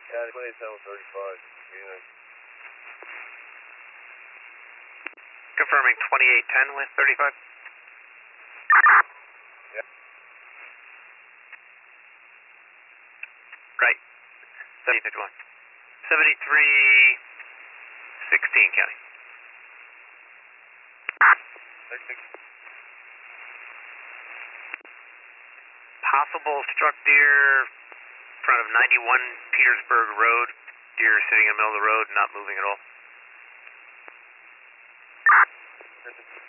Yeah, 2735. Confirming 2810 with 35. Yeah. Right. 7051. 7316 county. Possible struck deer in front of 91 Petersburg Road. Deer sitting in the middle of the road, not moving at all.